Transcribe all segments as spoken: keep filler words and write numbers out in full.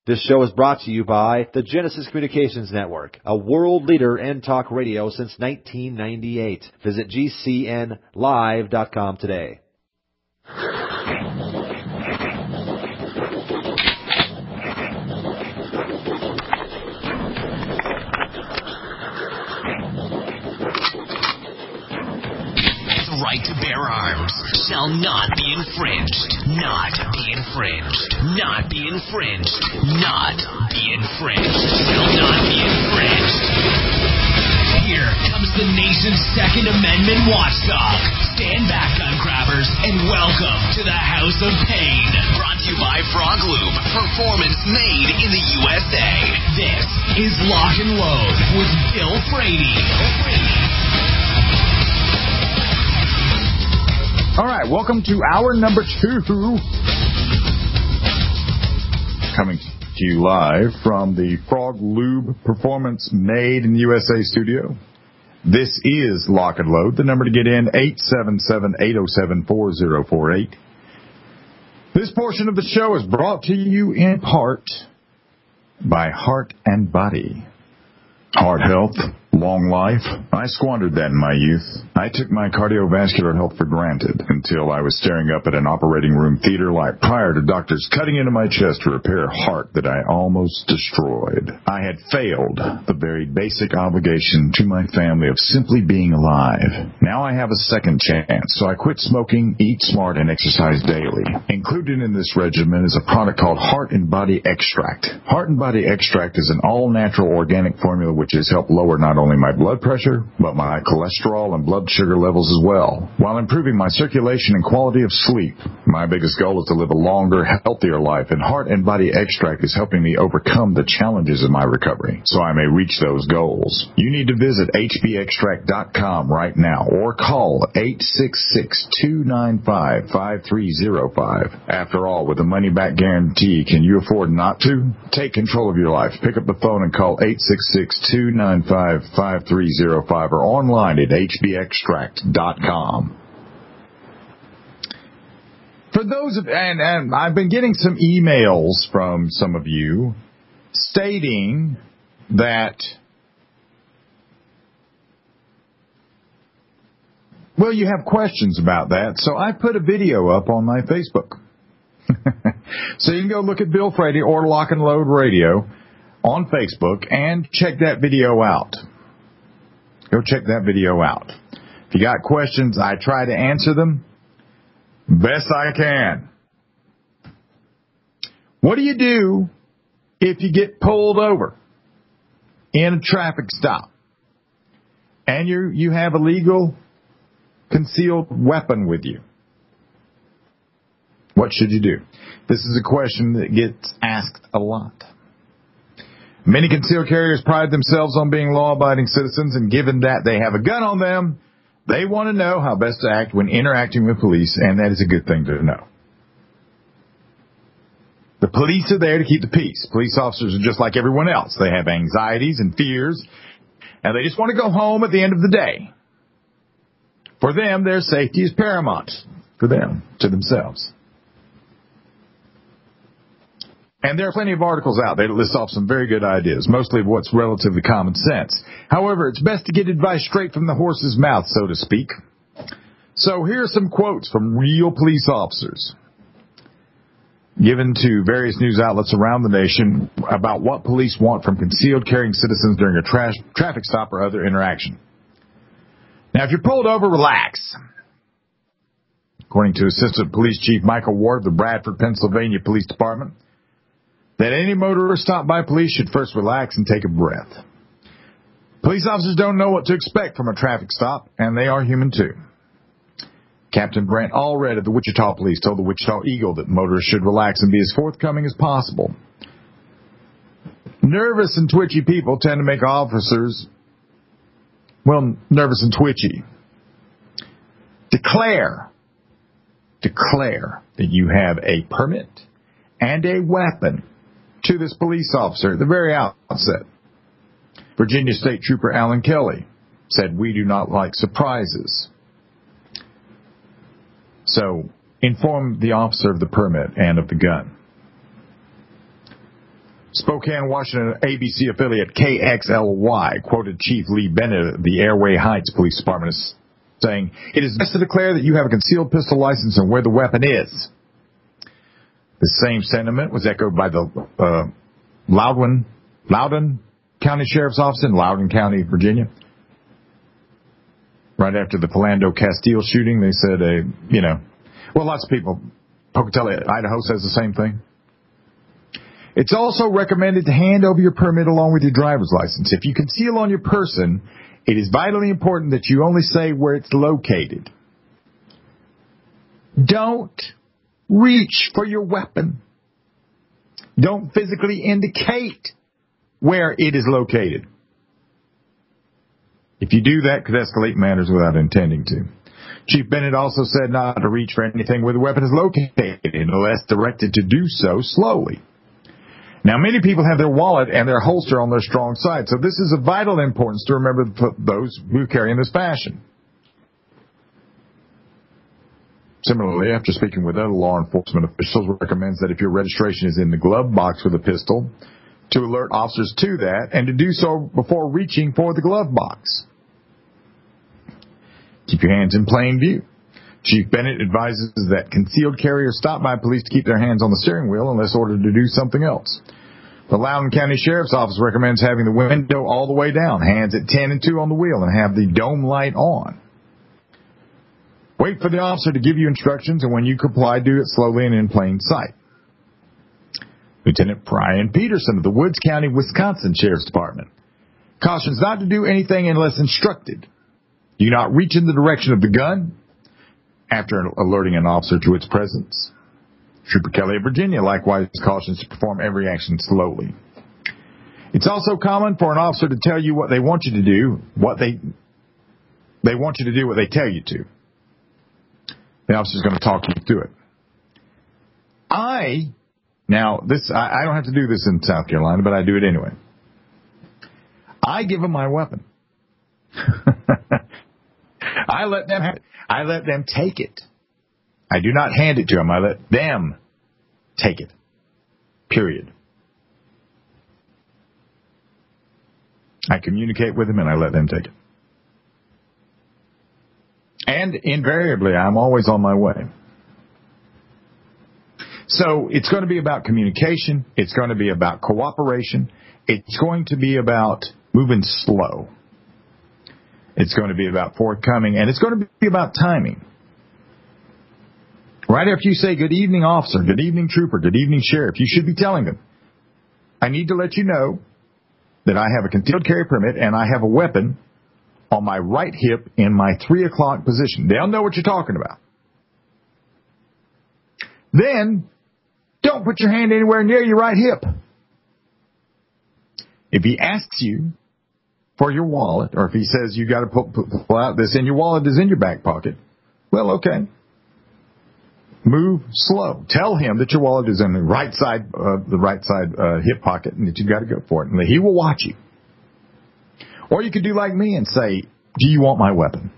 This show is brought to you by the Genesis Communications Network, a world leader in talk radio since nineteen ninety-eight. Visit G C N live dot com today. The right to bear arms shall not be infringed. Not be infringed. Not be infringed. Not be infringed. Shall not be infringed. Here comes the nation's Second Amendment watchdog. Stand back, gun grabbers, and welcome to the House of Pain. Brought to you by Frog Loop. Performance made in the U S A. This is Lock and Load with Bill Frady. Bill Frady. All right, welcome to hour number two. Coming to you live from the Frog Lube Performance Made in the U S A studio. This is Lock and Load. The number to get in, eight seven seven, eight oh seven, four oh four eight. This portion of the show is brought to you in part by Heart and Body. Heart health, long life. I squandered that in my youth. I took my cardiovascular health for granted until I was staring up at an operating room theater light prior to doctors cutting into my chest to repair a heart that I almost destroyed. I had failed the very basic obligation to my family of simply being alive. Now I have a second chance, so I quit smoking, eat smart, and exercise daily. Included in this regimen is a product called Heart and Body Extract. Heart and Body Extract is an all-natural organic formula which has helped lower not only my blood pressure, but my cholesterol and blood sugar levels as well, while improving my circulation and quality of sleep. My biggest goal is to live a longer, healthier life, and Heart and Body Extract is helping me overcome the challenges of my recovery, so I may reach those goals. You need to visit H B extract dot com right now, or call eight six six, two nine five, five three zero five. After all, with a money-back guarantee, can you afford not to? Take control of your life. Pick up the phone and call eight six six, two nine five, five three zero five or online at H B extract dot com. For those of, and, and I've been getting some emails from some of you stating that, well, you have questions about that, so I put a video up on my Facebook. So you can go look at Bill Frady or Lock and Load Radio on Facebook and check that video out. Go check that video out. If you got questions, I try to answer them best I can. What do you do if you get pulled over in a traffic stop and you you have a legal concealed weapon with you? What should you do? This is a question that gets asked a lot. Many concealed carriers pride themselves on being law-abiding citizens, and given that they have a gun on them, they want to know how best to act when interacting with police, and that is a good thing to know. The police are there to keep the peace. Police officers are just like everyone else. They have anxieties and fears, and they just want to go home at the end of the day. For them, their safety is paramount. For them, to themselves. And there are plenty of articles out there that list off some very good ideas, mostly of what's relatively common sense. However, it's best to get advice straight from the horse's mouth, so to speak. So here are some quotes from real police officers given to various news outlets around the nation about what police want from concealed carrying citizens during a tra- traffic stop or other interaction. Now, if you're pulled over, relax. According to Assistant Police Chief Michael Ward of the Bradford, Pennsylvania Police Department, that any motorist stopped by police should first relax and take a breath. Police officers don't know what to expect from a traffic stop, and they are human too. Captain Brent Allred of the Wichita Police told the Wichita Eagle that motorists should relax and be as forthcoming as possible. Nervous and twitchy people tend to make officers, well, nervous and twitchy. Declare, declare that you have a permit and a weapon to this police officer at the very outset. Virginia State Trooper Alan Kelly said, "We do not like surprises." So inform the officer of the permit and of the gun. Spokane, Washington, A B C affiliate K X L Y quoted Chief Lee Bennett of the Airway Heights Police Department as saying, "It is best to declare that you have a concealed pistol license and where the weapon is." The same sentiment was echoed by the uh, Loudoun, Loudoun County Sheriff's Office in Loudoun County, Virginia. Right after the Philando Castile shooting, they said, uh, you know, well, lots of people, Pocatello, Idaho says the same thing. It's also recommended to hand over your permit along with your driver's license. If you conceal on your person, it is vitally important that you only say where it's located. Don't reach for your weapon. Don't physically indicate where it is located. If you do, that could escalate matters without intending to. Chief Bennett also said not to reach for anything where the weapon is located unless directed to do so slowly. Now, many people have their wallet and their holster on their strong side, so this is of vital importance to remember for those who carry in this fashion. Similarly, after speaking with other law enforcement officials, recommends that if your registration is in the glove box with a pistol, to alert officers to that and to do so before reaching for the glove box. Keep your hands in plain view. Chief Bennett advises that concealed carriers stop by police to keep their hands on the steering wheel unless ordered to do something else. The Loudoun County Sheriff's Office recommends having the window all the way down, hands at ten and two on the wheel, and have the dome light on. Wait for the officer to give you instructions, and when you comply, do it slowly and in plain sight. Lieutenant Brian Peterson of the Woods County, Wisconsin Sheriff's Department cautions not to do anything unless instructed. Do not reach in the direction of the gun after alerting an officer to its presence. Trooper Kelly of Virginia likewise cautions to perform every action slowly. It's also common for an officer to tell you what they want you to do, what they they want you to do what they tell you to. The officer's going to talk you through it. I, now this, I, I don't have to do this in South Carolina, but I do it anyway. I give them my weapon. I let them have it. I let them take it. I do not hand it to them. I let them take it. Period. I communicate with them and I let them take it. And invariably, I'm always on my way. So it's going to be about communication. It's going to be about cooperation. It's going to be about moving slow. It's going to be about forthcoming, and it's going to be about timing. Right after you say, good evening, officer, good evening, trooper, good evening, sheriff, you should be telling them, I need to let you know that I have a concealed carry permit and I have a weapon on my right hip in my three o'clock position. They'll know what you're talking about. Then, don't put your hand anywhere near your right hip. If he asks you for your wallet, or if he says you got to pull, pull out this and your wallet is in your back pocket, well, okay. Move slow. Tell him that your wallet is in the right side, uh, the right side uh, hip pocket, and that you got to go for it, and he will watch you. Or you could do like me and say, "Do you want my weapon?"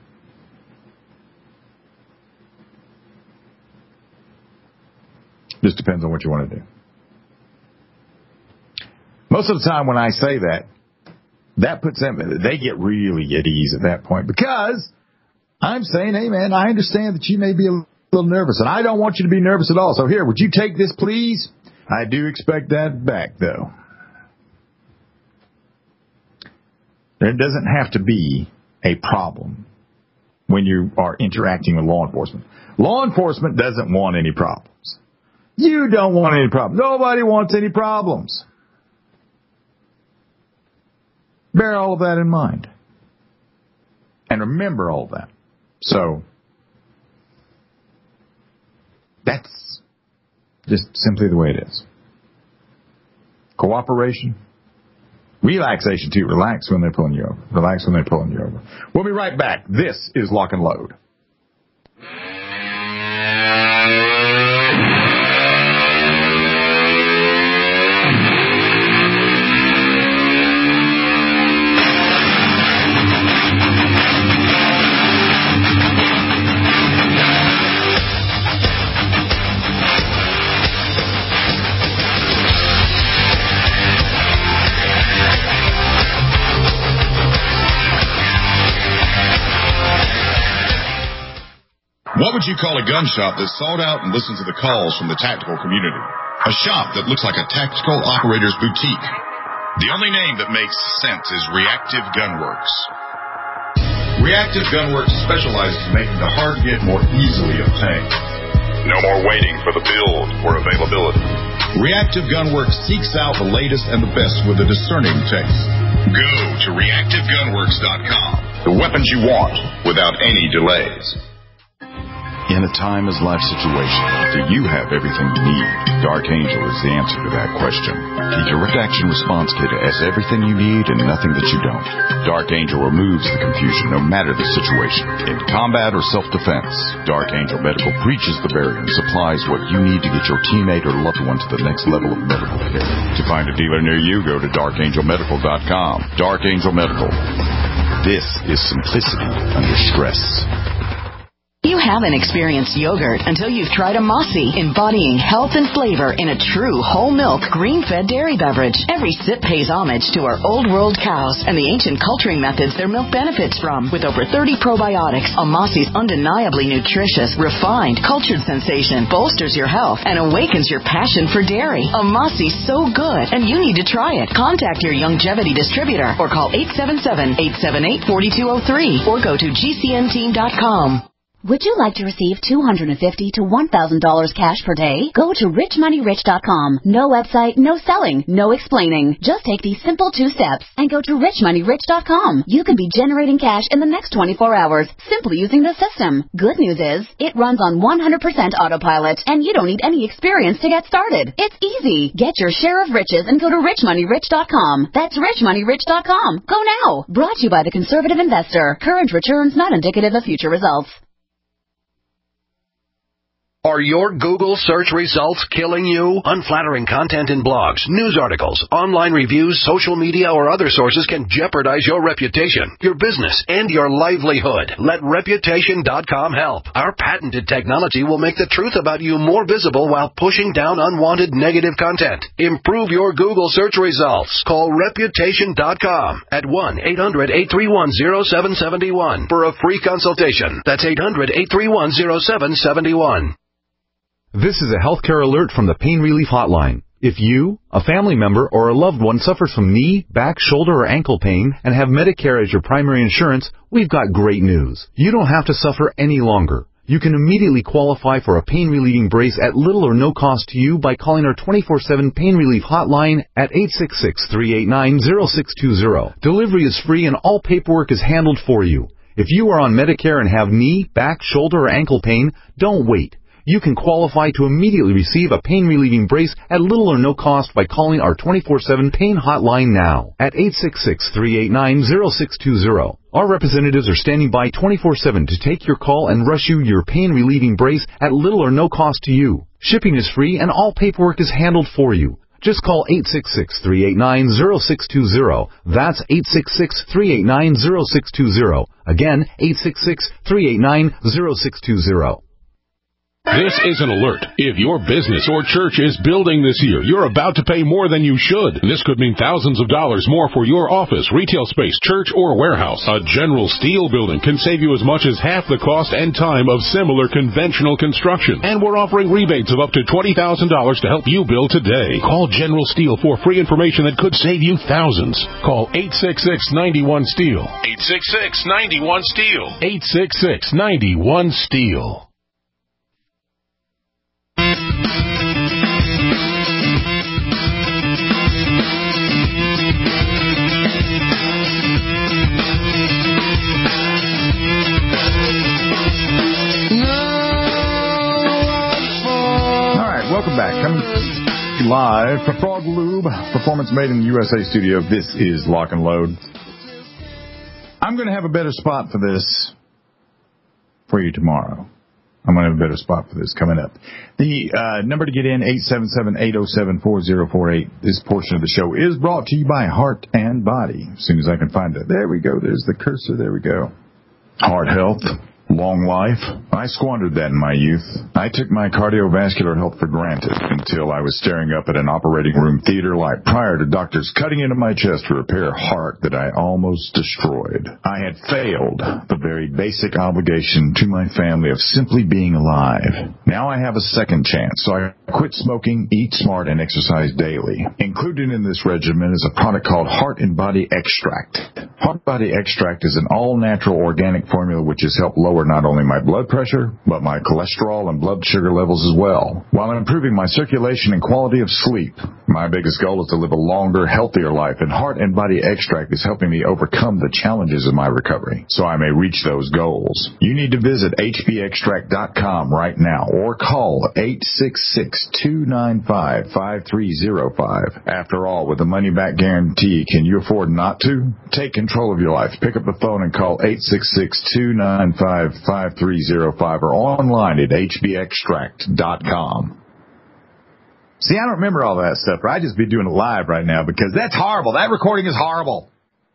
Just depends on what you want to do. Most of the time, when I say that, that puts them, they get really at ease at that point, because I'm saying, hey man, I understand that you may be a little nervous, and I don't want you to be nervous at all. So here, would you take this, please? I do expect that back, though. There doesn't have to be a problem when you are interacting with law enforcement. Law enforcement doesn't want any problems. You don't want any problems. Nobody wants any problems. Bear all of that in mind. And remember all of that. So, that's just simply the way it is. Cooperation. Relaxation, too. Relax when they're pulling you over. Relax when they're pulling you over. We'll be right back. This is Lock and Load. What would you call a gun shop that sought out and listened to the calls from the tactical community? A shop that looks like a tactical operator's boutique. The only name that makes sense is Reactive Gunworks. Reactive Gunworks specializes in making the hard-to-get more easily obtained. No more waiting for the build or availability. Reactive Gunworks seeks out the latest and the best with a discerning taste. Go to reactive gunworks dot com. The weapons you want without any delays. In a time as life situation, do you have everything you need? Dark Angel is the answer to that question. The Direct Action Response Kit has everything you need and nothing that you don't. Dark Angel removes the confusion no matter the situation. In combat or self-defense, Dark Angel Medical breaches the barrier and supplies what you need to get your teammate or loved one to the next level of medical care. To find a dealer near you, go to dark angel medical dot com. Dark Angel Medical. This is simplicity under stress. You haven't experienced yogurt until you've tried a Mossy, embodying health and flavor in a true whole milk, green-fed dairy beverage. Every sip pays homage to our old world cows and the ancient culturing methods their milk benefits from. With over thirty probiotics, a Mossy's undeniably nutritious, refined, cultured sensation bolsters your health and awakens your passion for dairy. A Mossy's so good, and you need to try it. Contact your Youngevity distributor or call eight seven seven, eight seven eight, four two zero three or go to G C N team dot com. Would you like to receive two hundred fifty dollars to one thousand dollars cash per day? Go to rich money rich dot com. No website, no selling, no explaining. Just take these simple two steps and go to rich money rich dot com. You can be generating cash in the next twenty-four hours simply using the system. Good news is, it runs on one hundred percent autopilot and you don't need any experience to get started. It's easy. Get your share of riches and go to rich money rich dot com. That's rich money rich dot com. Go now. Brought to you by the Conservative Investor. Current returns not indicative of future results. Are your Google search results killing you? Unflattering content in blogs, news articles, online reviews, social media, or other sources can jeopardize your reputation, your business, and your livelihood. Let reputation dot com help. Our patented technology will make the truth about you more visible while pushing down unwanted negative content. Improve your Google search results. Call reputation dot com at one eight hundred, eight three one, zero seven seven one for a free consultation. That's eight hundred, eight three one, zero seven seven one. This is a healthcare alert from the Pain Relief Hotline. If you, a family member, or a loved one suffers from knee, back, shoulder, or ankle pain and have Medicare as your primary insurance, we've got great news. You don't have to suffer any longer. You can immediately qualify for a pain-relieving brace at little or no cost to you by calling our twenty-four seven Pain Relief Hotline at eight six six, three eight nine, zero six two zero. Delivery is free and all paperwork is handled for you. If you are on Medicare and have knee, back, shoulder, or ankle pain, don't wait. You can qualify to immediately receive a pain-relieving brace at little or no cost by calling our twenty-four seven Pain Hotline now at eight six six, three eight nine, zero six two zero. Our representatives are standing by twenty-four seven to take your call and rush you your pain-relieving brace at little or no cost to you. Shipping is free and all paperwork is handled for you. Just call eight six six, three eight nine, zero six two zero. That's eight six six, three eight nine, zero six two zero. Again, eight six six, three eight nine, zero six two zero. This is an alert. If your business or church is building this year, you're about to pay more than you should. This could mean thousands of dollars more for your office, retail space, church, or warehouse. A General Steel building can save you as much as half the cost and time of similar conventional construction. And we're offering rebates of up to twenty thousand dollars to help you build today. Call General Steel for free information that could save you thousands. Call eight six six, nine one, STEEL. eight six six, nine one, STEEL. eight six six, nine one, STEEL. Welcome back. Coming live from Frog Lube, Performance Made in the U S A studio. This is Lock and Load. I'm going to have a better spot for this for you tomorrow. I'm going to have a better spot for this coming up. The uh, number to get in, eight seven seven, eight oh seven, four oh four eight. This portion of the show is brought to you by Heart and Body. As soon as I can find it. There we go. There's the cursor. There we go. Heart health, Long life? I squandered that in my youth. I took my cardiovascular health for granted until I was staring up at an operating room theater light prior to doctors cutting into my chest to repair a heart that I almost destroyed. I had failed the very basic obligation to my family of simply being alive. Now I have a second chance, so I quit smoking, eat smart, and exercise daily. Included in this regimen is a product called Heart and Body Extract. Heart Body Extract is an all-natural organic formula which has helped lower not only my blood pressure, but my cholesterol and blood sugar levels as well, while improving my circulation and quality of sleep. My biggest goal is to live a longer, healthier life, and Heart and Body Extract is helping me overcome the challenges of my recovery, so I may reach those goals. You need to visit H B extract dot com right now, or call eight six six, two nine five, five three zero five. After all, with a money-back guarantee, can you afford not to? Take control of your life. Pick up the phone and call eight six six, two nine five, five three zero five or online at H B extract dot com. See, I don't remember all that stuff. I'd just be doing it live right now because that's horrible. That recording is horrible.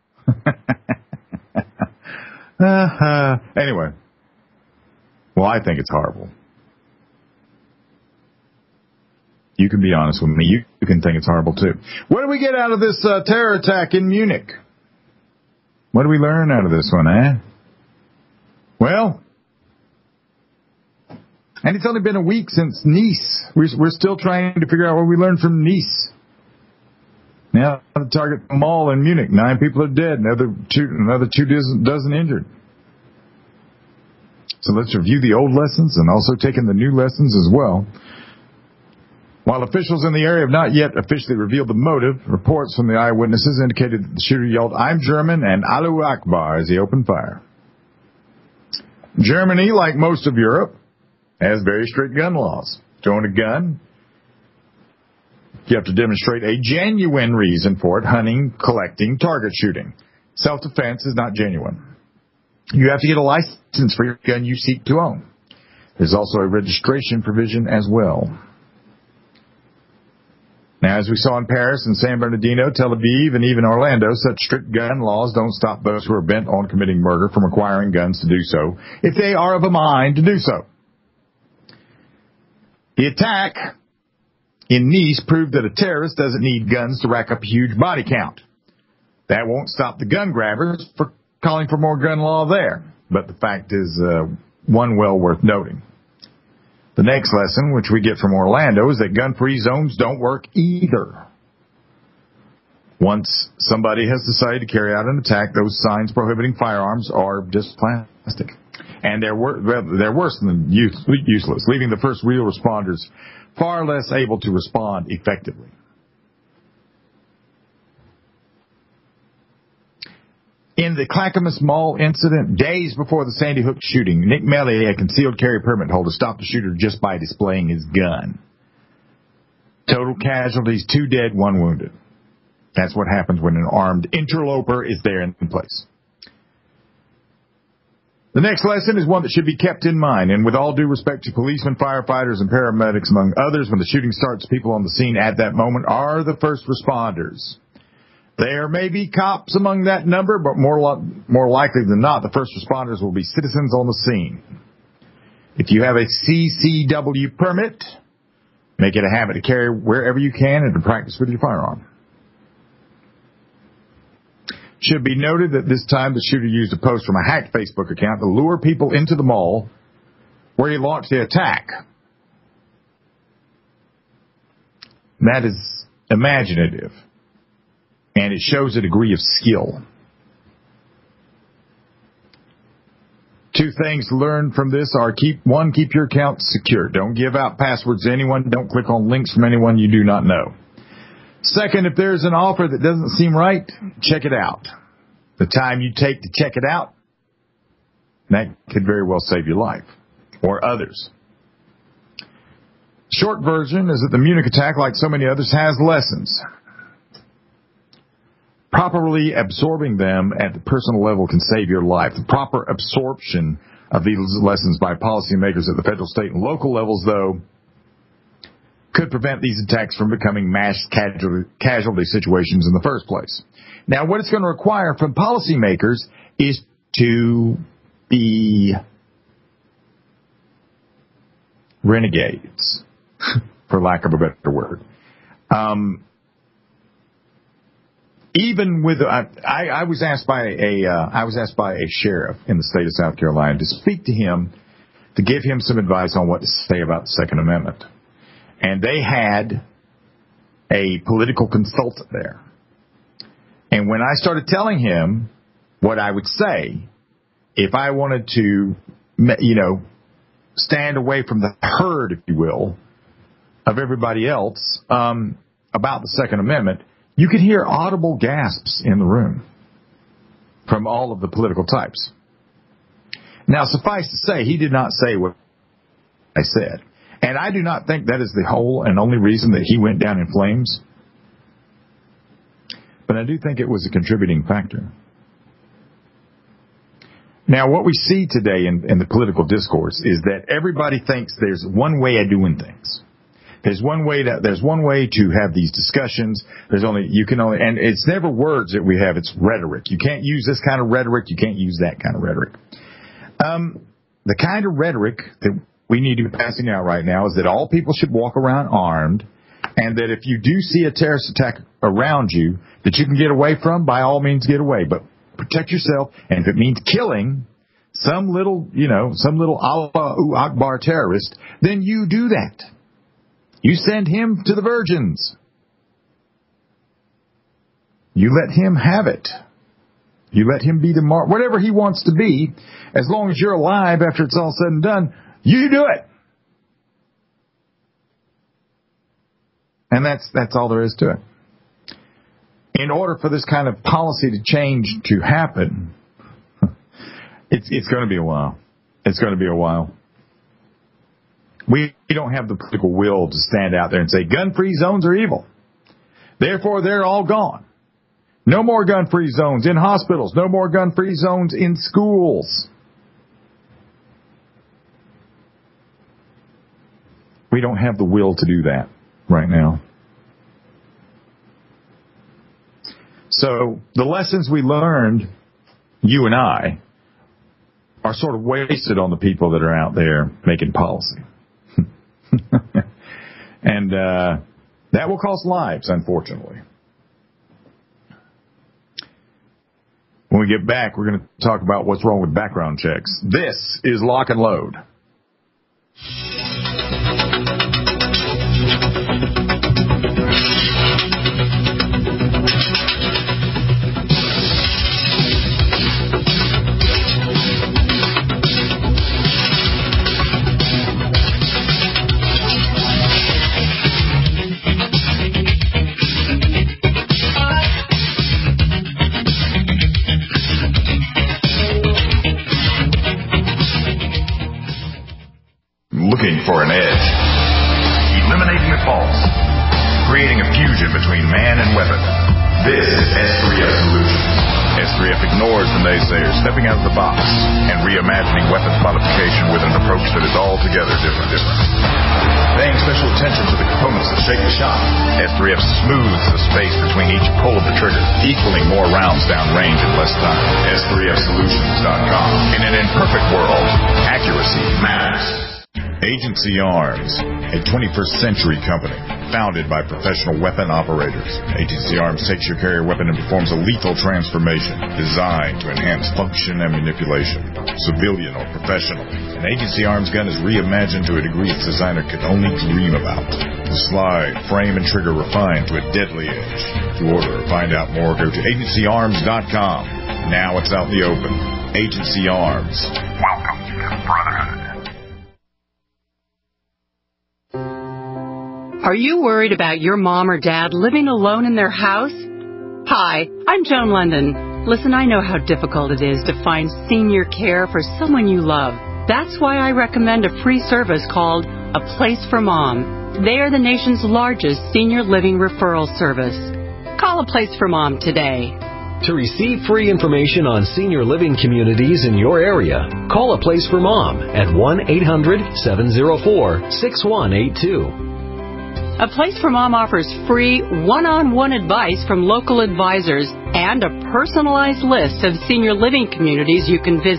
uh, anyway. Well, I think it's horrible. You can be honest with me. You, you can think it's horrible, too. What do we get out of this uh, terror attack in Munich? What do we learn out of this one, eh? Well, and it's only been a week since Nice. We're, we're still trying to figure out what we learned from Nice. Now, the Target Mall in Munich, nine people are dead, another two, another two dozen, dozen injured. So let's review the old lessons and also take in the new lessons as well. While officials in the area have not yet officially revealed the motive, reports from the eyewitnesses indicated that the shooter yelled, "I'm German," and "Allahu Akbar" as he opened fire. Germany, like most of Europe, has very strict gun laws. To own a gun, you have to demonstrate a genuine reason for it: hunting, collecting, target shooting. Self-defense is not genuine. You have to get a license for your gun you seek to own. There's also a registration provision as well. Now, as we saw in Paris and San Bernardino, Tel Aviv, and even Orlando, such strict gun laws don't stop those who are bent on committing murder from acquiring guns to do so, if they are of a mind to do so. The attack in Nice proved that a terrorist doesn't need guns to rack up a huge body count. That won't stop the gun grabbers for calling for more gun law there, but the fact is uh, one well worth noting. The next lesson, which we get from Orlando, is that gun-free zones don't work either. Once somebody has decided to carry out an attack, those signs prohibiting firearms are just plastic. And they're, wor- they're worse than use- useless, leaving the first real responders far less able to respond effectively. In the Clackamas Mall incident, days before the Sandy Hook shooting, Nick Melly, a concealed carry permit holder, stopped the shooter just by displaying his gun. Total casualties, two dead, one wounded. That's what happens when an armed interloper is there in place. The next lesson is one that should be kept in mind, and with all due respect to policemen, firefighters, and paramedics, among others, when the shooting starts, people on the scene at that moment are the first responders. There may be cops among that number, but more lo- more likely than not, the first responders will be citizens on the scene. If you have a C C W permit, make it a habit to carry wherever you can and to practice with your firearm. Should be noted that this time the shooter used a post from a hacked Facebook account to lure people into the mall where he launched the attack. That is imaginative. And it shows a degree of skill. Two things to learn from this are, keep one, keep your account secure. Don't give out passwords to anyone. Don't click on links from anyone you do not know. Second, if there's an offer that doesn't seem right, check it out. The time you take to check it out, that could very well save your life or others. Short version is that the Munich attack, like so many others, has lessons. Properly absorbing them at the personal level can save your life. The proper absorption of these lessons by policymakers at the federal, state, and local levels, though, could prevent these attacks from becoming mass casualty, casualty situations in the first place. Now, what it's going to require from policymakers is to be renegades, for lack of a better word. Um, even with, uh, I, I was asked by a, uh, I was asked by a sheriff in the state of South Carolina to speak to him, to give him some advice on what to say about the Second Amendment. And they had a political consultant there. And when I started telling him what I would say if I wanted to, you know, stand away from the herd, if you will, of everybody else, um, about the Second Amendment, you could hear audible gasps in the room from all of the political types. Now, suffice to say, he did not say what I said. And I do not think that is the whole and only reason that he went down in flames. But I do think it was a contributing factor. Now, what we see today in, in the political discourse is that everybody thinks there's one way of doing things. There's one way to, there's one way to have these discussions. There's only, you can only, and it's never words that we have, it's rhetoric. You can't use this kind of rhetoric, you can't use that kind of rhetoric. Um, the kind of rhetoric that we need to be passing out right now is that all people should walk around armed, and that if you do see a terrorist attack around you that you can get away from, by all means get away. But protect yourself, and if it means killing some little, you know, some little Allahu Akbar terrorist, then you do that. You send him to the virgins. You let him have it. You let him be the mark, whatever he wants to be, as long as you're alive after it's all said and done, you do it. And that's that's all there is to it. In order for this kind of policy to change to happen, it's it's going to be a while. It's going to be a while. We don't have the political will to stand out there and say gun-free zones are evil. Therefore, they're all gone. No more gun-free zones in hospitals. No more gun-free zones in schools. We don't have the will to do that right now. So the lessons we learned, you and I, are sort of wasted on the people that are out there making policy. And uh, that will cost lives, unfortunately. When we get back, we're going to talk about what's wrong with background checks. This is Lock and Load. Looking for an edge, eliminating the false, creating a fusion between man and weapon. This is S three F Solutions. S three F ignores the naysayers, stepping out of the box and reimagining weapons modification with an approach that is altogether different. different. Paying special attention to the components that shake the shot, S three F smooths the space between each pull of the trigger, equaling more rounds down range in less time. S three F Solutions dot com. In an imperfect world, accuracy matters. Agency Arms, a twenty-first century company founded by professional weapon operators. Agency Arms takes your carrier weapon and performs a lethal transformation designed to enhance function and manipulation, civilian or professional. An Agency Arms gun is reimagined to a degree its designer could only dream about. The slide, frame, and trigger refined to a deadly edge. To order or find out more, go to agency arms dot com. Now it's out in the open. Agency Arms. Welcome to the Brotherhood. Are you worried about your mom or dad living alone in their house? Hi, I'm Joan London. Listen, I know how difficult it is to find senior care for someone you love. That's why I recommend a free service called A Place for Mom. They are the nation's largest senior living referral service. Call A Place for Mom today. To receive free information on senior living communities in your area, call A Place for Mom at one eight hundred seven oh four six one eight two. A Place for Mom offers free one-on-one advice from local advisors and a personalized list of senior living communities you can visit.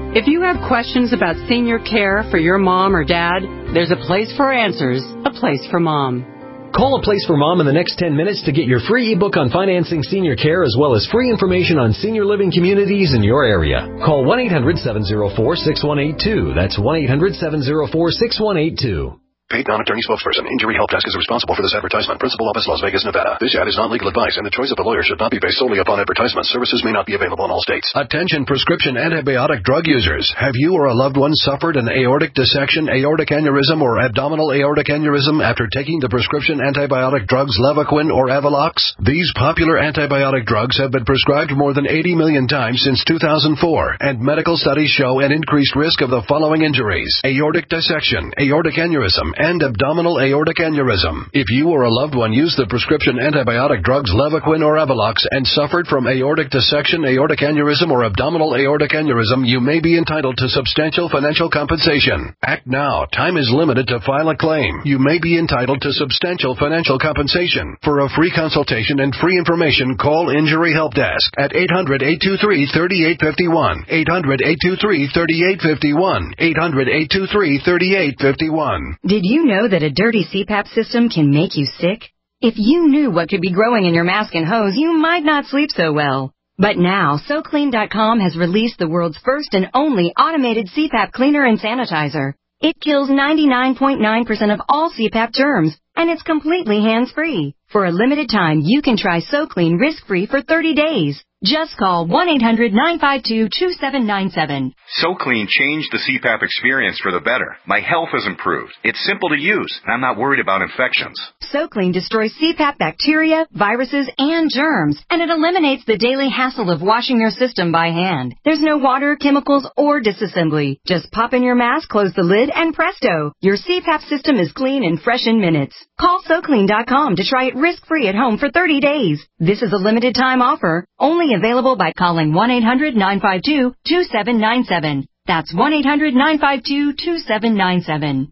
If you have questions about senior care for your mom or dad, there's a place for answers, a place for mom. Call A Place for Mom in the next ten minutes to get your free ebook on financing senior care as well as free information on senior living communities in your area. Call one eight hundred seven oh four six one eight two. That's one eight hundred seven oh four six one eight two. Paid non-attorney spokesperson. Injury Help Desk is responsible for this advertisement. Principal office, Las Vegas, Nevada. This ad is not legal advice, and the choice of a lawyer should not be based solely upon advertisement. Services may not be available in all states. Attention prescription antibiotic drug users. Have you or a loved one suffered an aortic dissection, aortic aneurysm, or abdominal aortic aneurysm after taking the prescription antibiotic drugs Levaquin or Avelox? These popular antibiotic drugs have been prescribed more than eighty million times since two thousand four, and medical studies show an increased risk of the following injuries: aortic dissection, aortic aneurysm, and abdominal aortic aneurysm. If you or a loved one used the prescription antibiotic drugs Levaquin or Avelox and suffered from aortic dissection, aortic aneurysm, or abdominal aortic aneurysm, you may be entitled to substantial financial compensation. Act now. Time is limited to file a claim. You may be entitled to substantial financial compensation. For a free consultation and free information, call Injury Help Desk at eight hundred, eight two three, three eight five one, eight hundred, eight two three, three eight five one, eight hundred, eight two three, three eight five one. Did you know that a dirty C PAP system can make you sick? If you knew what could be growing in your mask and hose, you might not sleep so well. But now, So Clean dot com has released the world's first and only automated C PAP cleaner and sanitizer. It kills ninety-nine point nine percent of all C PAP germs, and it's completely hands-free. For a limited time, you can try So Clean risk-free for thirty days. Just call one eight hundred, nine five two, two seven nine seven. So Clean changed the C PAP experience for the better. My health has improved. It's simple to use, and I'm not worried about infections. So Clean destroys C PAP bacteria, viruses, and germs, and it eliminates the daily hassle of washing your system by hand. There's no water, chemicals, or disassembly. Just pop in your mask, close the lid, and presto! Your C PAP system is clean and fresh in minutes. Call So Clean dot com to try it risk-free at home for thirty days. This is a limited time offer, only available by calling one eight hundred, nine five two, two seven nine seven. That's one eight hundred, nine five two, two seven nine seven.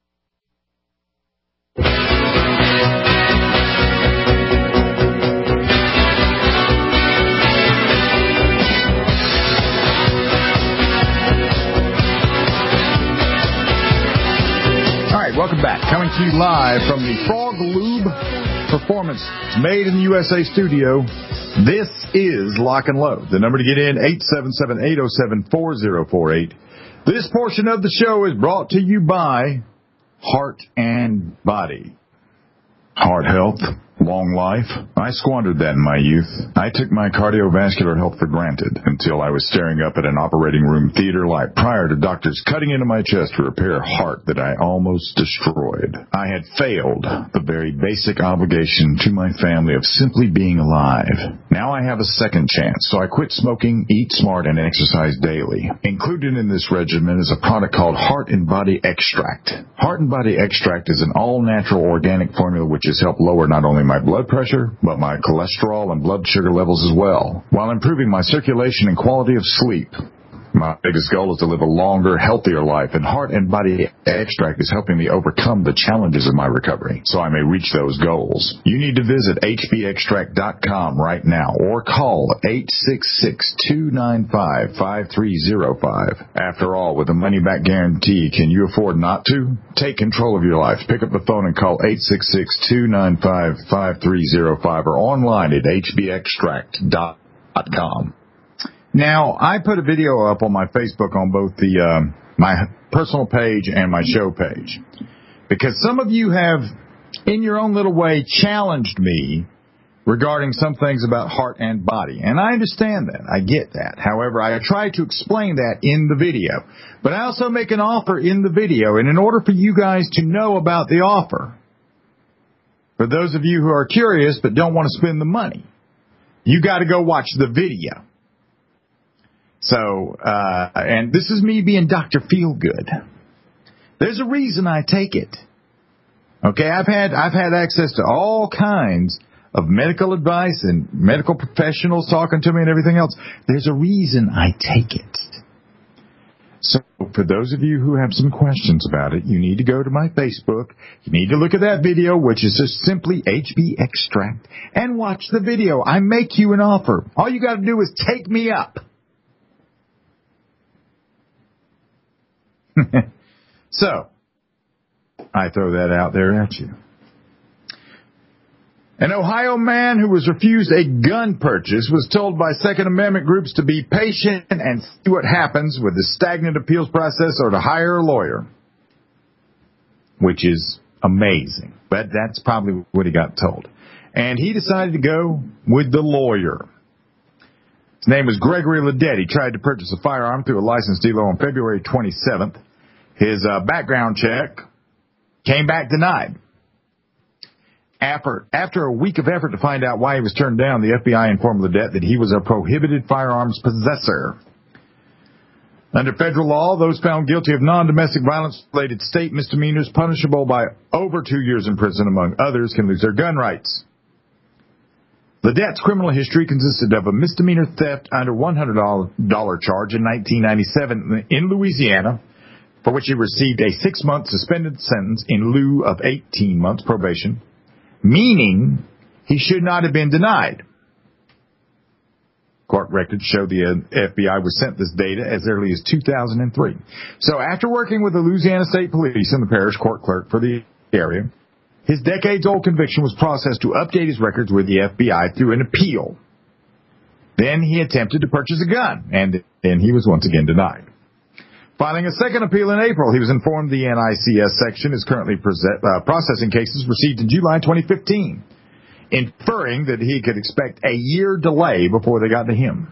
All right, welcome back. Coming to you live from the Frog Lube Performance Made in the U S A studio. This is Lock and Load. The number to get in, eight seven seven, eight oh seven, four oh four eight. This portion of the show is brought to you by Heart and Body. Heart health, long life. I squandered that in my youth. I took my cardiovascular health for granted until I was staring up at an operating room theater light prior to doctors cutting into my chest to repair a heart that I almost destroyed. I had failed the very basic obligation to my family of simply being alive. Now I have a second chance, so I quit smoking, eat smart, and exercise daily. Included in this regimen is a product called Heart and Body Extract. Heart and Body Extract is an all-natural organic formula which has helped lower not only my blood pressure, but my cholesterol and blood sugar levels as well, while improving my circulation and quality of sleep. My biggest goal is to live a longer, healthier life, and Heart and Body Extract is helping me overcome the challenges of my recovery so I may reach those goals. You need to visit H B extract dot com right now or call eight six six, two nine five, five three zero five. After all, with a money-back guarantee, can you afford not to? Take control of your life. Pick up the phone and call eight six six, two nine five, five three zero five or online at H B extract dot com. Now, I put a video up on my Facebook on both the um, my personal page and my show page because some of you have, in your own little way, challenged me regarding some things about heart and body. And I understand that. I get that. However, I try to explain that in the video. But I also make an offer in the video. And in order for you guys to know about the offer, for those of you who are curious but don't want to spend the money, you got to go watch the video. So, uh, and this is me being Doctor Feelgood. There's a reason I take it. Okay, I've had, I've had access to all kinds of medical advice and medical professionals talking to me and everything else. There's a reason I take it. So, for those of you who have some questions about it, you need to go to my Facebook. You need to look at that video, which is just simply H B Extract, and watch the video. I make you an offer. All you got to do is take me up. So, I throw that out there at you. An Ohio man who was refused a gun purchase was told by Second Amendment groups to be patient and see what happens with the stagnant appeals process or to hire a lawyer, which is amazing. But that's probably what he got told. And he decided to go with the lawyer. His name was Gregory Ledette. He tried to purchase a firearm through a licensed dealer on February twenty-seventh. His uh, background check came back denied. After, after a week of effort to find out why he was turned down, the F B I informed Ledette that he was a prohibited firearms possessor. Under federal law, those found guilty of non-domestic violence-related state misdemeanors punishable by over two years in prison, among others, can lose their gun rights. Ledette's criminal history consisted of a misdemeanor theft under one hundred dollars charge in nineteen ninety-seven in Louisiana, for which he received a six-month suspended sentence in lieu of eighteen months probation, meaning he should not have been denied. Court records show the F B I was sent this data as early as two thousand three. So after working with the Louisiana State Police and the parish court clerk for the area, his decades-old conviction was processed to update his records with the F B I through an appeal. Then he attempted to purchase a gun, and then he was once again denied. Filing a second appeal in April, he was informed the N I C S section is currently uh, processing cases received in July twenty fifteen, inferring that he could expect a year delay before they got to him.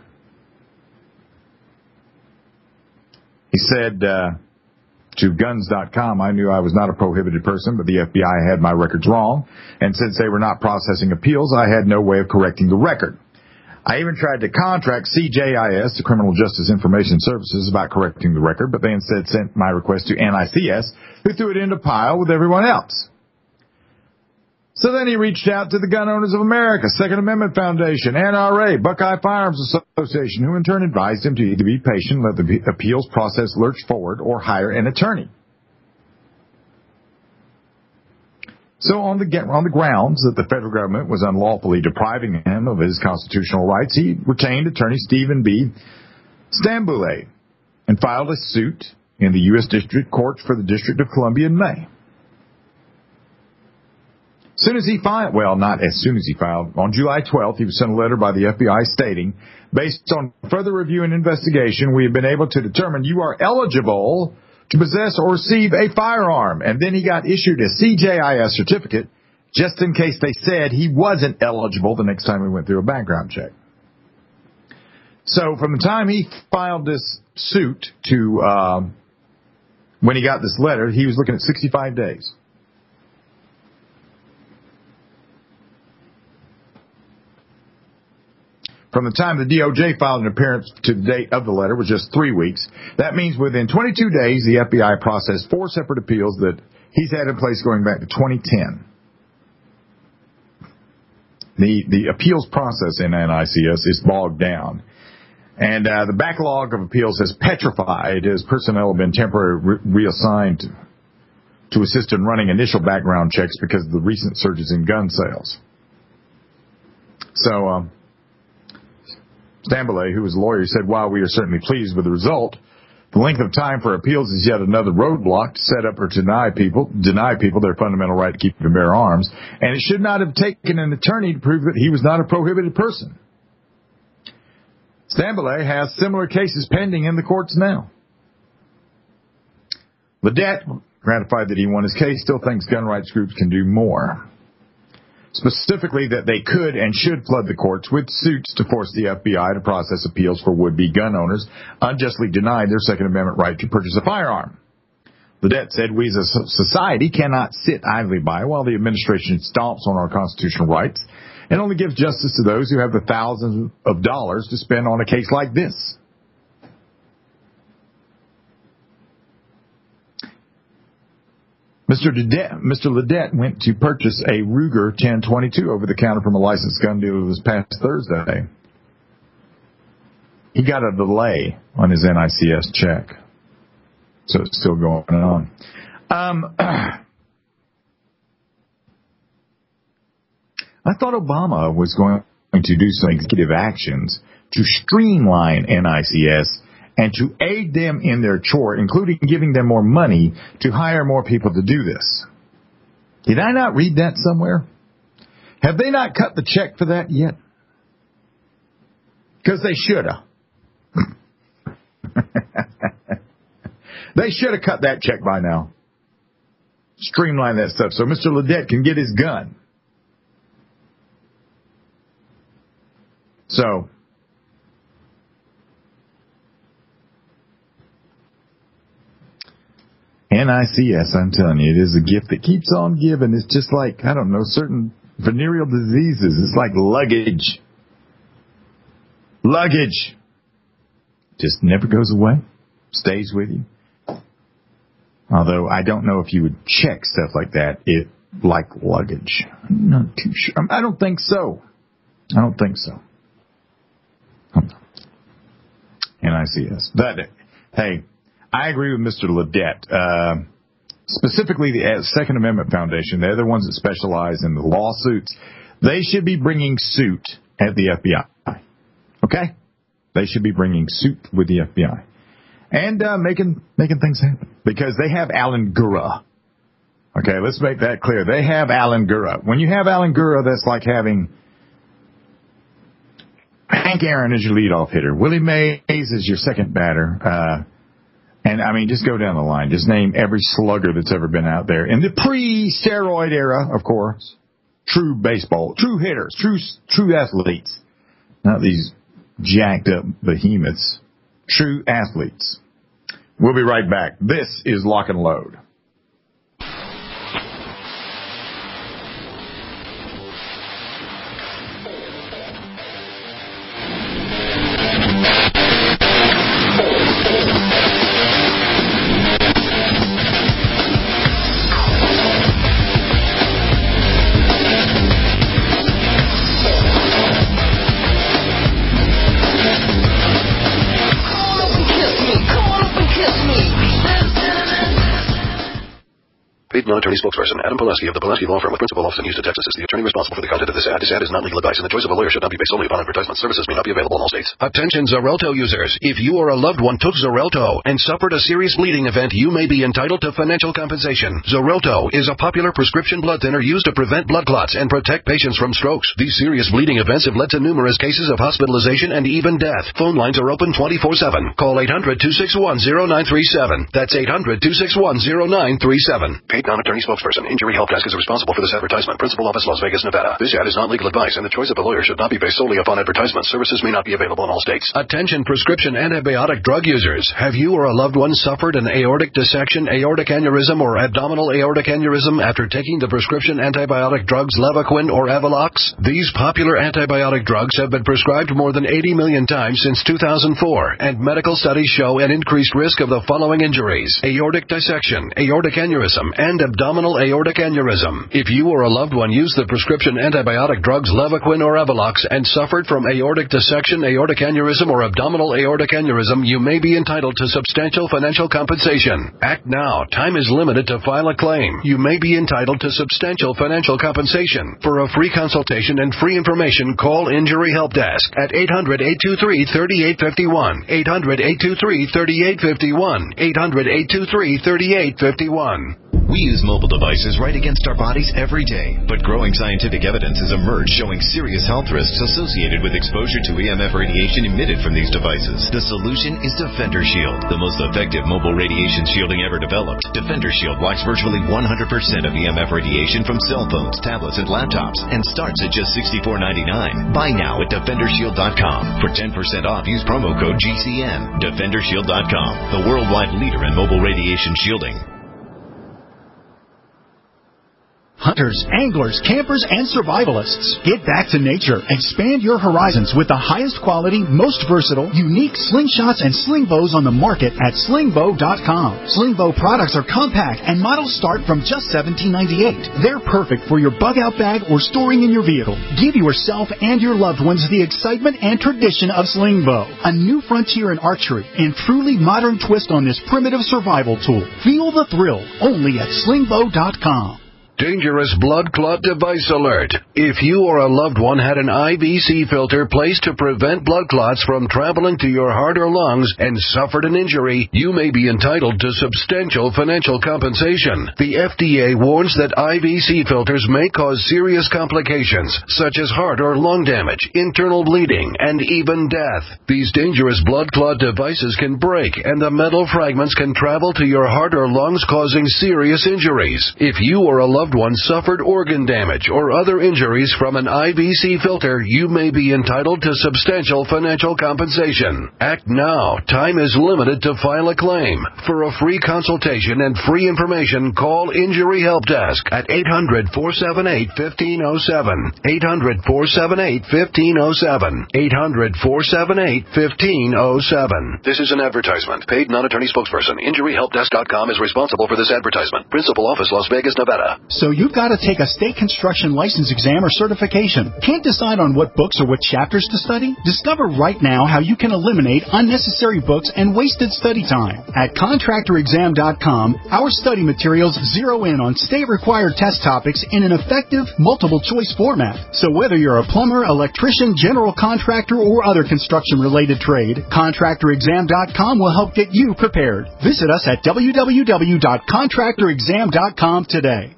He said uh, to guns dot com, I knew I was not a prohibited person, but the F B I had my records wrong, and since they were not processing appeals, I had no way of correcting the record. I even tried to contract C J I S, the Criminal Justice Information Services, about correcting the record, but they instead sent my request to N I C S, who threw it in a pile with everyone else. So then he reached out to the Gun Owners of America, Second Amendment Foundation, N R A, Buckeye Firearms Association, who in turn advised him to either be patient, let the appeals process lurch forward, or hire an attorney. So on the, on the grounds that the federal government was unlawfully depriving him of his constitutional rights, he retained attorney Stephen B. Stamboulé and filed a suit in the U S District Court for the District of Columbia in May. As soon as he filed, well, not as soon as he filed, on July twelfth, he was sent a letter by the F B I stating, based on further review and investigation, we have been able to determine you are eligible to possess or receive a firearm. And then he got issued a C J I S certificate just in case they said he wasn't eligible the next time we went through a background check. So from the time he filed this suit to um, when he got this letter, he was looking at sixty-five days. From the time the D O J filed an appearance to the date of the letter was just three weeks. That means within twenty-two days, the F B I processed four separate appeals that he's had in place going back to twenty ten. The, the appeals process in N I C S is bogged down. And uh, the backlog of appeals has petrified as personnel have been temporarily re- reassigned to assist in running initial background checks because of the recent surges in gun sales. So, um, Stamboulé, who was a lawyer, said, while we are certainly pleased with the result, the length of time for appeals is yet another roadblock to set up or deny people, deny people their fundamental right to keep and bear arms, and it should not have taken an attorney to prove that he was not a prohibited person. Stamboulé has similar cases pending in the courts now. Ledette, gratified that he won his case, still thinks gun rights groups can do more. Specifically that they could and should flood the courts with suits to force the F B I to process appeals for would-be gun owners unjustly denied their Second Amendment right to purchase a firearm. Ledette said, we as a society cannot sit idly by while the administration stomps on our constitutional rights and only gives justice to those who have the thousands of dollars to spend on a case like this. Mister Ledette, Mister Ledette went to purchase a Ruger ten twenty-two over the counter from a licensed gun dealer this past Thursday. He got a delay on his N I C S check, so it's still going on. Um, I thought Obama was going to do some executive actions to streamline N I C S and to aid them in their chore, including giving them more money to hire more people to do this. Did I not read that somewhere? Have they not cut the check for that yet? Because they should have. They should have cut that check by now. Streamline that stuff so Mister Ledet can get his gun. So, N I C S, I'm telling you, it is a gift that keeps on giving. It's just like, I don't know, certain venereal diseases. It's like luggage. Luggage. Just never goes away. Stays with you. Although I don't know if you would check stuff like that, it like luggage. I'm not too sure. I don't think so. I don't think so. N I C S. But, hey, I agree with Mister Ledet. Uh, specifically the Second Amendment Foundation, they're the ones that specialize in the lawsuits. They should be bringing suit at the F B I. Okay? They should be bringing suit with the F B I. And uh, making making things happen. Because they have Alan Gura. Okay, let's make that clear. They have Alan Gura. When you have Alan Gura, that's like having Hank Aaron as your leadoff hitter. Willie Mays is your second batter. Uh, and, I mean, just go down the line. Just name every slugger that's ever been out there. In the pre-steroid era, of course. True baseball. True hitters. True, true athletes. Not these jacked up behemoths. True athletes. We'll be right back. This is Lock and Load. Non-attorney spokesperson Adam Pulaski of the Pulaski Law Firm with principal office in Houston, Texas is the attorney responsible for the content of this ad. This ad is not legal advice, and the choice of a lawyer should not be based solely upon advertisement. Services may not be available in all states. Attention Xarelto users. If you or a loved one took Xarelto and suffered a serious bleeding event, you may be entitled to financial compensation. Xarelto is a popular prescription blood thinner used to prevent blood clots and protect patients from strokes. These serious bleeding events have led to numerous cases of hospitalization and even death. Phone lines are open twenty-four seven. Call eight hundred, two six one, zero nine three seven. That's eight hundred, two six one, zero nine three seven. Paid non-attorney spokesperson. Injury Help Desk is responsible for this advertisement. Principal office, Las Vegas, Nevada. This ad is not legal advice, and the choice of a lawyer should not be based solely upon advertisement. Services may not be available in all states. Attention prescription antibiotic drug users. Have you or a loved one suffered an aortic dissection, aortic aneurysm, or abdominal aortic aneurysm after taking the prescription antibiotic drugs Levaquin or Avalox? These popular antibiotic drugs have been prescribed more than eighty million times since two thousand four, and medical studies show an increased risk of the following injuries: aortic dissection, aortic aneurysm, and abdominal aortic aneurysm. If you or a loved one used the prescription antibiotic drugs Levaquin or Avalox and suffered from aortic dissection, aortic aneurysm, or abdominal aortic aneurysm, you may be entitled to substantial financial compensation. Act now. Time is limited to file a claim. You may be entitled to substantial financial compensation. For a free consultation and free information, call Injury Help Desk at eight hundred, eight two three, three eight five one, eight hundred, eight two three, three eight five one, eight hundred, eight two three, three eight five one. We use mobile devices right against our bodies every day, but growing scientific evidence has emerged showing serious health risks associated with exposure to E M F radiation emitted from these devices. The solution is Defender Shield, the most effective mobile radiation shielding ever developed. Defender Shield blocks virtually one hundred percent of E M F radiation from cell phones, tablets, and laptops, and starts at just sixty-four ninety-nine. Buy now at defender shield dot com. For ten percent off, use promo code G C N. defender shield dot com, the worldwide leader in mobile radiation shielding. Hunters, anglers, campers, and survivalists. Get back to nature. Expand your horizons with the highest quality, most versatile, unique slingshots and sling bows on the market at sling bow dot com. Sling bow products are compact and models start from just seventeen ninety-eight. They're perfect for your bug out bag or storing in your vehicle. Give yourself and your loved ones the excitement and tradition of sling bow, a new frontier in archery and truly modern twist on this primitive survival tool. Feel the thrill only at sling bow dot com. Dangerous blood clot device alert. If you or a loved one had an I V C filter placed to prevent blood clots from traveling to your heart or lungs and suffered an injury, you may be entitled to substantial financial compensation. The F D A warns that I V C filters may cause serious complications, such as heart or lung damage, internal bleeding, and even death. These dangerous blood clot devices can break, and the metal fragments can travel to your heart or lungs, causing serious injuries. If you or a loved one suffered organ damage or other injuries from an I V C filter, you may be entitled to substantial financial compensation. Act now. Time is limited to file a claim. For a free consultation and free information, call Injury Help Desk at eight hundred, four seven eight, one five zero seven. eight hundred, four seven eight, one five zero seven. eight hundred, four seven eight, one five zero seven. This is an advertisement. Paid non-attorney spokesperson. Injury Help Desk dot com is responsible for this advertisement. Principal office, Las Vegas, Nevada. So you've got to take a state construction license exam or certification. Can't decide on what books or what chapters to study? Discover right now how you can eliminate unnecessary books and wasted study time. At contractor exam dot com, our study materials zero in on state-required test topics in an effective, multiple-choice format. So whether you're a plumber, electrician, general contractor, or other construction-related trade, contractor exam dot com will help get you prepared. Visit us at w w w dot contractor exam dot com today.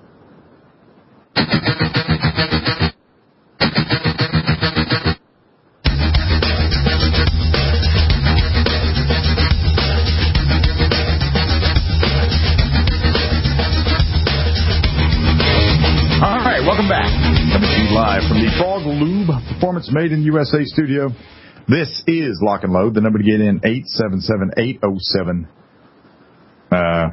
Welcome back. Coming to you live from the Frog Lube Performance Made in U S A studio. This is Lock and Load. The number to get in, eight seven seven, eight oh seven. Uh,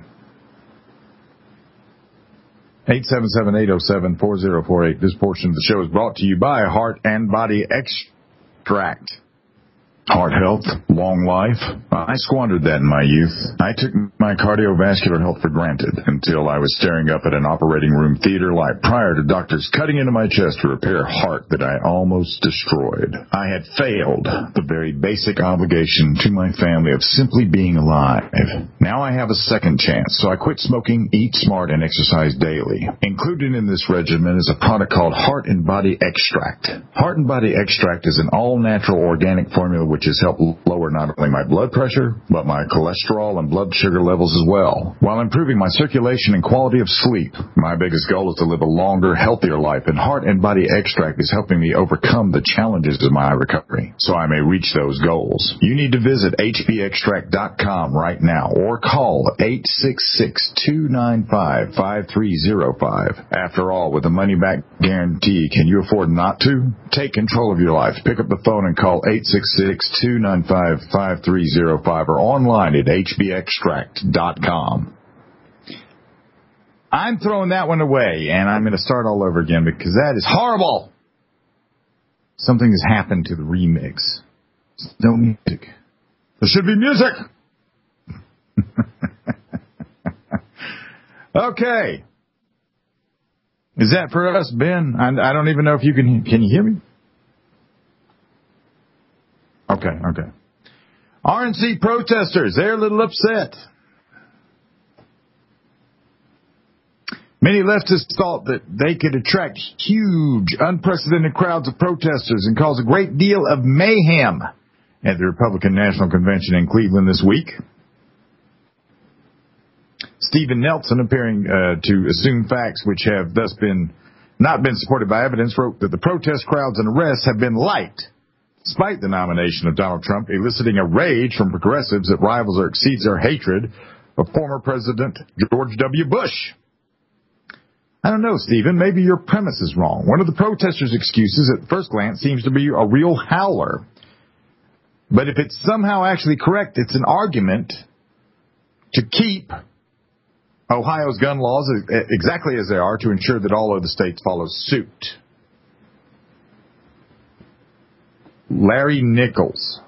eight seven seven, eight oh seven, four oh four eight. This portion of the show is brought to you by Heart and Body Extract. Heart health, long life. I squandered that in my youth. I took my cardiovascular health for granted until I was staring up at an operating room theater light prior to doctors cutting into my chest to repair a heart that I almost destroyed. I had failed the very basic obligation to my family of simply being alive. Now I have a second chance, so I quit smoking, eat smart, and exercise daily. Included in this regimen is a product called Heart and Body Extract. Heart and Body Extract is an all-natural organic formula which has helped lower not only my blood pressure, but my cholesterol and blood sugar levels as well, while improving my circulation and quality of sleep. My biggest goal is to live a longer, healthier life, and Heart and Body Extract is helping me overcome the challenges of my recovery, so I may reach those goals. You need to visit H B extract dot com right now, or call eight six six, two nine five, five three zero five. After all, with a money-back guarantee, can you afford not to? Take control of your life. Pick up the phone and call eight six six, two nine five, five three zero five or online at H B extract dot com. I'm throwing that one away, and I'm going to start all over again because that is horrible. Something has happened to the remix. There's no music. There should be music. Okay. Is that for us, Ben? I, I don't even know if you can... Can you hear me? Okay, okay. R N C protesters, they're a little upset. Many leftists thought that they could attract huge, unprecedented crowds of protesters and cause a great deal of mayhem at the Republican National Convention in Cleveland this week. Stephen Nelson, appearing uh, to assume facts which have thus been not been supported by evidence, wrote that the protest crowds and arrests have been light, despite the nomination of Donald Trump, eliciting a rage from progressives that rivals or exceeds their hatred of former President George W. Bush. I don't know, Stephen. Maybe your premise is wrong. One of the protesters' excuses at first glance seems to be a real howler. But if it's somehow actually correct, it's an argument to keep Ohio's gun laws exactly as they are to ensure that all other states follow suit. Larry Nichols.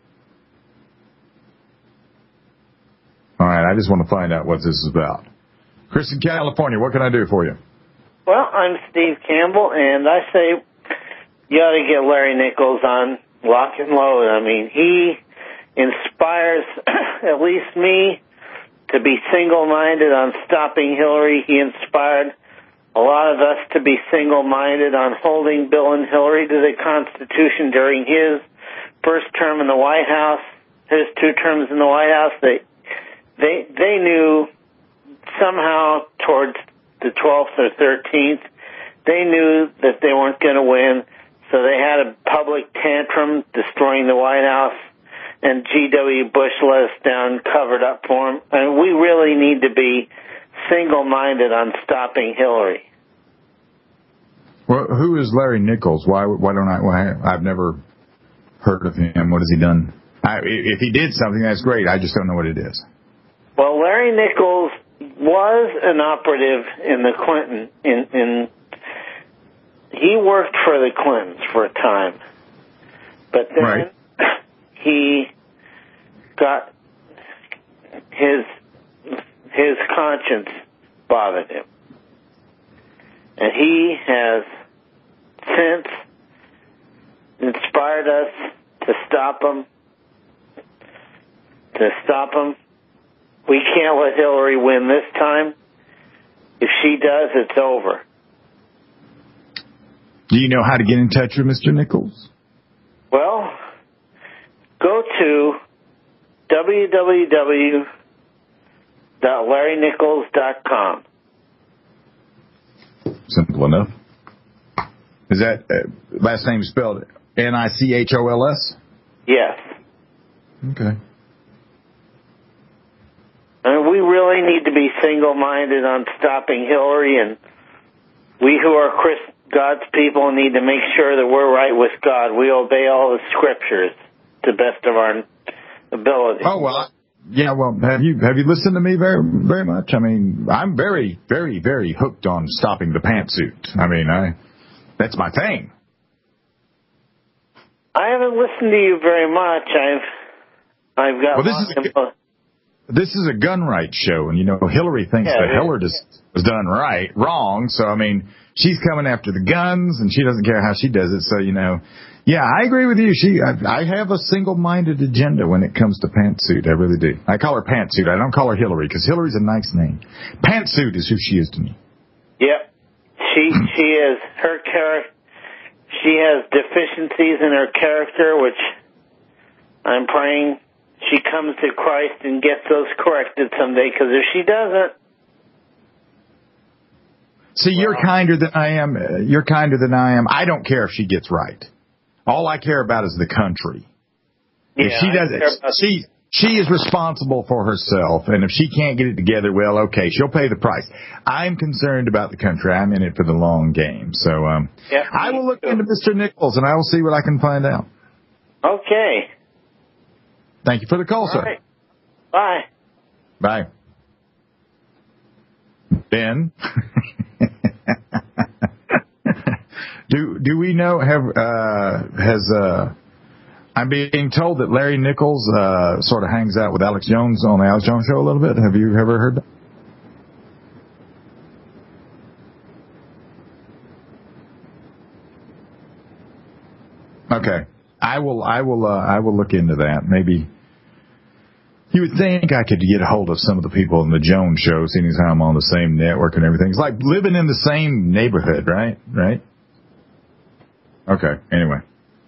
All right, I just want to find out what this is about. Chris in California, what can I do for you? Well, I'm Steve Campbell, and I say you ought to get Larry Nichols on Lock and Load. I mean, he inspires at least me to be single-minded on stopping Hillary. He inspired a lot of us to be single-minded on holding Bill and Hillary to the Constitution during his first term in the White House, his two terms in the White House. They they they knew somehow towards the twelfth or thirteenth, they knew that they weren't going to win, so they had a public tantrum destroying the White House, and G W. Bush let us down, covered up for him. And we really need to be single-minded on stopping Hillary. Well, who is Larry Nichols? Why why don't I? Why, I've never heard of him. What has he done? I, if he did something, that's great. I just don't know what it is. Well, Larry Nichols was an operative in the Clinton. In, in he worked for the Clintons for a time, but then right. he got his his conscience bothered him, and he has since inspired us to stop him. To stop him. We can't let Hillary win this time. If she does, it's over. Do you know how to get in touch with Mister Nichols? Well, go to w w w dot larry nichols dot com. Simple enough. Is that uh, last name spelled N I C H O L S? Yes. Okay. I mean, we really need to be single-minded on stopping Hillary, and we who are Christ, God's people need to make sure that we're right with God. We obey all the scriptures to the best of our ability. Oh, well, yeah, well, have you have you listened to me very very much? I mean, I'm very, very, very hooked on stopping the pantsuit. I mean, I that's my thing. I haven't listened to you very much. I've I've got... Well, this is a, This is a gun rights show, and, you know, Hillary thinks yeah, that Hillary was done right, wrong. So, I mean, she's coming after the guns, and she doesn't care how she does it. So, you know, yeah, I agree with you. She, I, I have a single-minded agenda when it comes to Pantsuit. I really do. I call her Pantsuit. I don't call her Hillary, because Hillary's a nice name. Pantsuit is who she is to me. Yep. She, she is, her character, she has deficiencies in her character, which I'm praying she comes to Christ and gets those corrected someday, because if she doesn't... See, well, you're kinder than I am. You're kinder than I am. I don't care if she gets right. All I care about is the country. Yeah, if she doesn't, she, she is responsible for herself, and if she can't get it together, well, okay, she'll pay the price. I'm concerned about the country. I'm in it for the long game. So um, yeah, I will look too. into Mister Nichols, and I will see what I can find out. Okay. Thank you for the call, All sir. Right. Bye. Bye. Ben, do do we know have uh, has uh, I'm being told that Larry Nichols uh, sort of hangs out with Alex Jones on the Alex Jones show a little bit. Have you ever heard that? Okay. I will, I will, uh, I will look into that. Maybe you would think I could get a hold of some of the people in the Jones show, seeing as how I'm on the same network and everything. It's like living in the same neighborhood, right? Right? Okay. Anyway.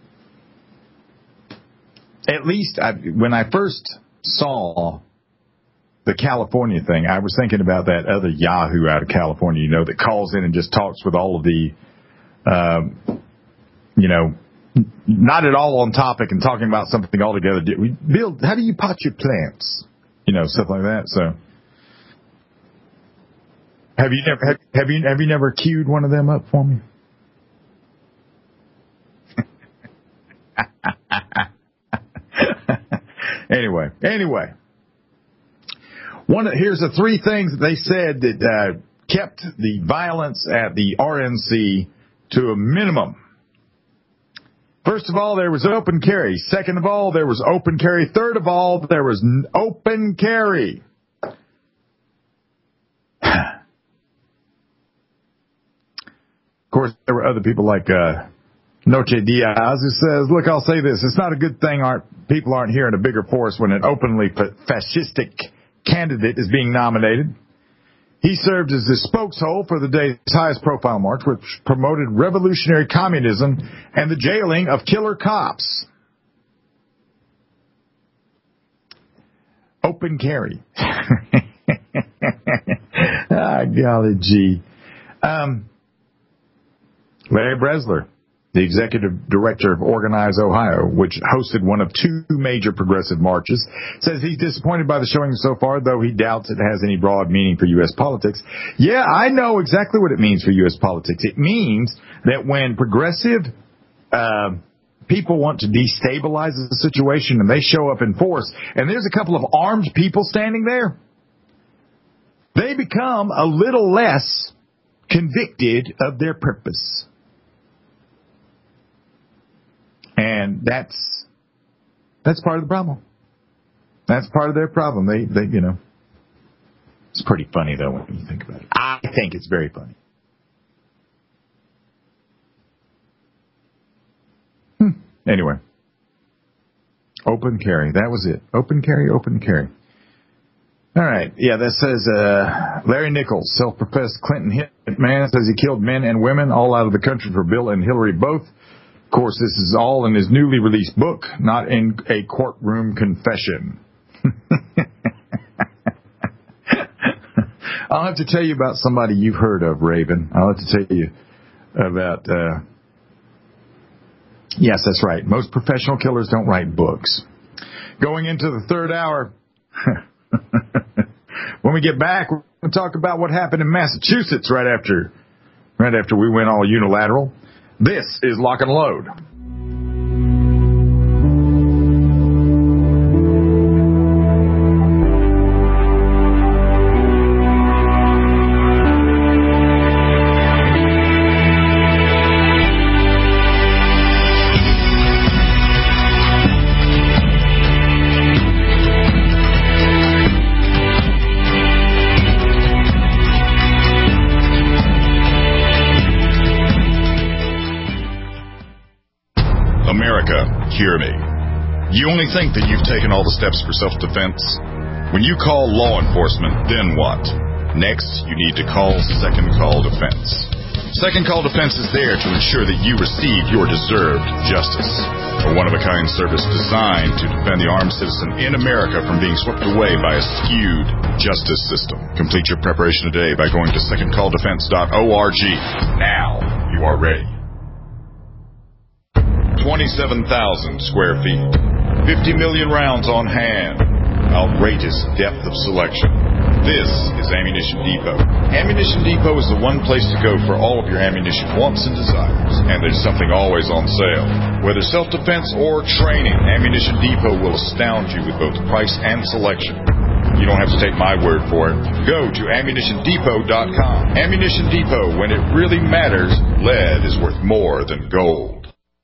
At least I, when I first saw the California thing, I was thinking about that other Yahoo out of California, you know, that calls in and just talks with all of the, um, you know, not at all on topic and talking about something altogether. Bill, how do you pot your plants? You know, stuff like that. So, have you never have, have you have you never queued one of them up for me? anyway, anyway, one of, here's the three things that they said that uh, kept the violence at the R N C to a minimum. First of all, there was open carry. Second of all, there was open carry. Third of all, there was open carry. Of course, there were other people like uh, Noche Diaz who says, look, I'll say this. It's not a good thing our people aren't here in a bigger force when an openly fascistic candidate is being nominated. He served as the spokeshole for the day's highest profile march, which promoted revolutionary communism and the jailing of killer cops. Open carry. Ah, golly gee. Um, Larry Bresler, the executive director of Organize Ohio, which hosted one of two major progressive marches, says he's disappointed by the showing so far, though he doubts it has any broad meaning for U S politics. Yeah, I know exactly what it means for U S politics. It means that when progressive uh, people want to destabilize the situation and they show up in force, and there's a couple of armed people standing there, they become a little less convicted of their purpose. And that's that's part of the problem. That's part of their problem. They, they, you know, it's pretty funny though when you think about it. I think it's very funny. Hmm. Anyway, open carry. That was it. Open carry. Open carry. All right. Yeah, that says uh, Larry Nichols, self-professed Clinton hitman, says he killed men and women all out of the country for Bill and Hillary both. Of course, this is all in his newly released book, not in a courtroom confession. I'll have to tell you about somebody you've heard of, Raven. I'll have to tell you about... Uh... Yes, that's right. Most professional killers don't write books. Going into the third hour... When we get back, we're going to talk about what happened in Massachusetts right after, right after we went all unilateral. This is Lock and Load. Hear me. You only think that you've taken all the steps for self-defense? When you call law enforcement, then what? Next, you need to call Second Call Defense. Second Call Defense is there to ensure that you receive your deserved justice. A one-of-a-kind service designed to defend the armed citizen in America from being swept away by a skewed justice system. Complete your preparation today by going to second call defense dot org. Now you are ready. twenty-seven thousand square feet, fifty million rounds on hand, outrageous depth of selection. This is Ammunition Depot. Ammunition Depot is the one place to go for all of your ammunition wants and desires, and there's something always on sale. Whether self-defense or training, Ammunition Depot will astound you with both price and selection. You don't have to take my word for it. Go to ammunition depot dot com. Ammunition Depot, when it really matters, lead is worth more than gold.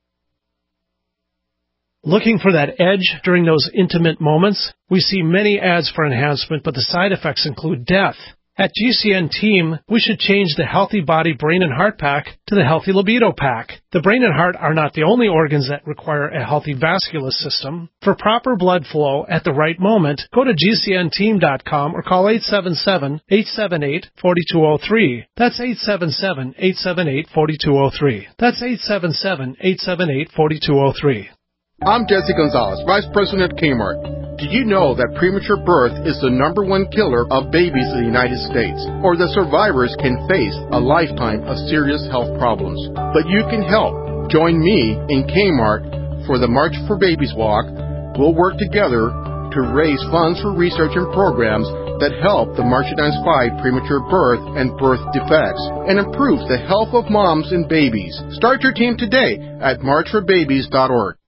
Looking for that edge during those intimate moments? We see many ads for enhancement, but the side effects include death. At G C N Team, we should change the Healthy Body Brain and Heart Pack to the Healthy Libido Pack. The brain and heart are not the only organs that require a healthy vascular system. For proper blood flow at the right moment, go to G C N team dot com or call eight seven seven, eight seven eight, four two zero three. That's eight seven seven, eight seven eight, four two zero three. That's eight seven seven, eight seven eight, four two zero three. I'm Jesse Gonzalez, Vice President at Kmart. Did you know that premature birth is the number one killer of babies in the United States? Or that survivors can face a lifetime of serious health problems? But you can help. Join me in Kmart for the March for Babies Walk. We'll work together to raise funds for research and programs that help the Marchidance fight premature birth and birth defects and improve the health of moms and babies. Start your team today at march for babies dot org.